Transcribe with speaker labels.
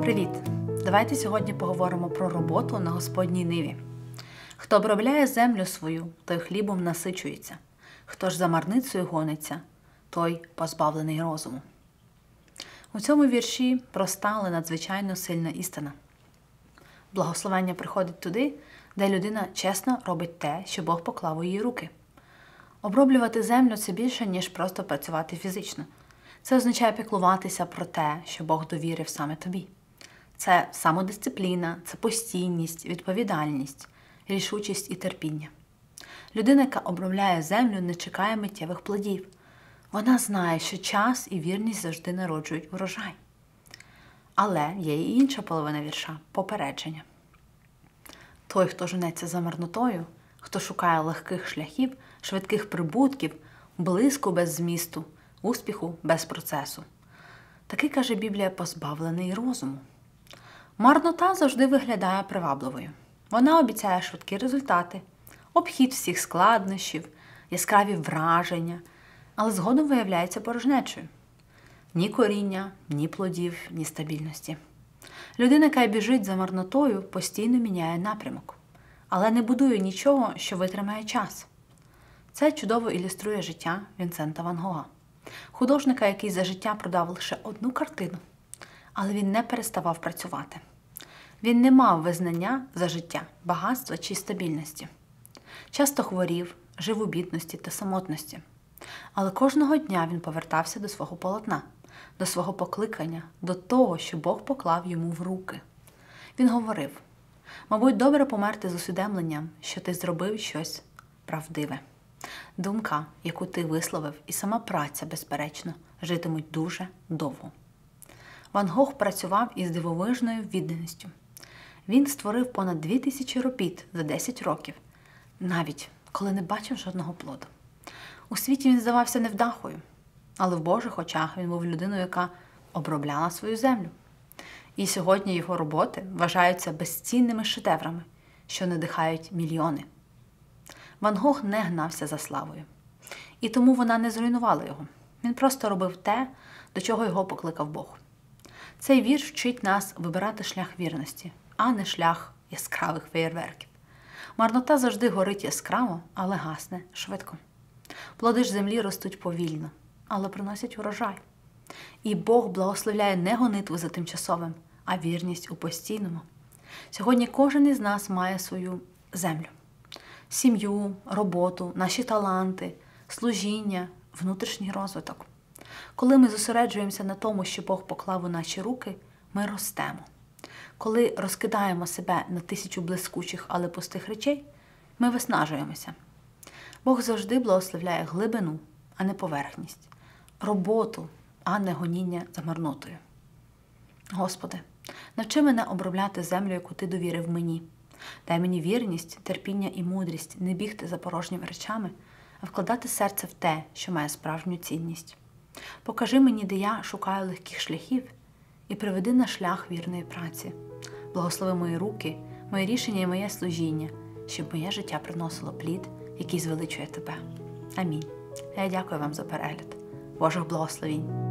Speaker 1: Привіт! Давайте сьогодні поговоримо про роботу на Господній ниві. Хто обробляє землю свою, той хлібом насичується. Хто ж за марницею гониться, той позбавлений розуму. У цьому вірші проста, але надзвичайно сильна істина. Благословення приходить туди, де людина чесно робить те, що Бог поклав у її руки. Оброблювати землю – це більше, ніж просто працювати фізично. Це означає піклуватися про те, що Бог довірив саме тобі. Це самодисципліна, це постійність, відповідальність, рішучість і терпіння. Людина, яка обробляє землю, не чекає миттєвих плодів. Вона знає, що час і вірність завжди народжують урожай. Але є і інша половина вірша – попередження. Той, хто женеться за марнотою, хто шукає легких шляхів, швидких прибутків, блиску без змісту, успіху без процесу. Такий, каже Біблія, позбавлений розуму. Марнота завжди виглядає привабливою. Вона обіцяє швидкі результати, обхід всіх складнощів, яскраві враження, але згодом виявляється порожнечою. Ні коріння, ні плодів, ні стабільності. Людина, яка біжить за марнотою, постійно міняє напрямок, але не будує нічого, що витримає час. Це чудово ілюструє життя Вінсента Ван Гога. Художника, який за життя продав лише одну картину, але він не переставав працювати. Він не мав визнання за життя, багатства чи стабільності. Часто хворів, жив у бідності та самотності. Але кожного дня він повертався до свого полотна, до свого покликання, до того, що Бог поклав йому в руки. Він говорив: «Мабуть, добре померти з усвідомленням, що ти зробив щось правдиве. Думка, яку ти висловив, і сама праця, безперечно, житимуть дуже довго». Ван Гог працював із дивовижною відданістю. Він створив понад 2000 робіт за 10 років, навіть коли не бачив жодного плоду. У світі він здавався невдахою, але в Божих очах він був людиною, яка обробляла свою землю. І сьогодні його роботи вважаються безцінними шедеврами, що надихають мільйони. Ван Гог не гнався за славою. І тому вона не зруйнувала його. Він просто робив те, до чого його покликав Бог. Цей вірш вчить нас вибирати шлях вірності, а не шлях яскравих феєрверків. Марнота завжди горить яскраво, але гасне швидко. Плоди ж землі ростуть повільно, але приносять урожай. І Бог благословляє не гонитву за тимчасовим, а вірність у постійному. Сьогодні кожен із нас має свою землю. Сім'ю, роботу, наші таланти, служіння, внутрішній розвиток. Коли ми зосереджуємося на тому, що Бог поклав у наші руки, ми ростемо. Коли розкидаємо себе на 1000 блискучих, але пустих речей, ми виснажуємося. Бог завжди благословляє глибину, а не поверхність, роботу, а не гоніння за марнотою. Господи, навчи мене обробляти землю, яку Ти довірив мені. Дай мені вірність, терпіння і мудрість не бігти за порожніми речами, а вкладати серце в те, що має справжню цінність. Покажи мені, де я шукаю легких шляхів, і приведи на шлях вірної праці. Благослови мої руки, мої рішення і моє служіння, щоб моє життя приносило плід, який звеличує Тебе. Амінь. Я дякую вам за перегляд. Божих благословінь.